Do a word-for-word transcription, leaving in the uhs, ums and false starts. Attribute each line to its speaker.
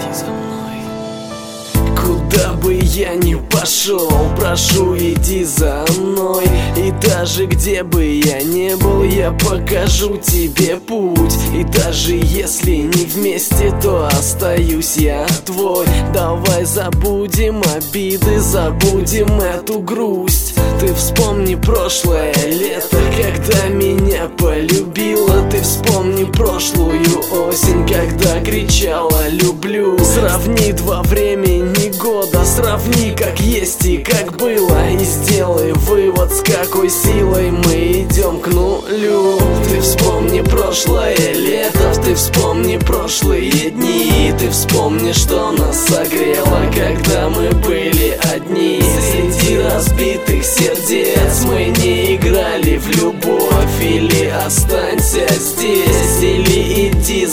Speaker 1: за мной.
Speaker 2: Куда бы я ни пошел, прошу, иди за мной. И даже где бы я не был, я покажу тебе путь. И даже если не вместе, то остаюсь я твой. Давай забудем обиды, забудем эту грусть. Ты вспомни прошлое лето, когда меня полюбила. Ты вспомни прошлую осень, когда кричала «люблю». Сравни два времени года, сравни как есть и как было, и сделай вывод, с какой силой мы идем к нулю. Ты вспомни прошлое лето, ты вспомни прошлые дни. Ты вспомни, что нас согрело, когда мы были одни. Среди разбитых сердец мы не играли в любовь. Или останься здесь, или иди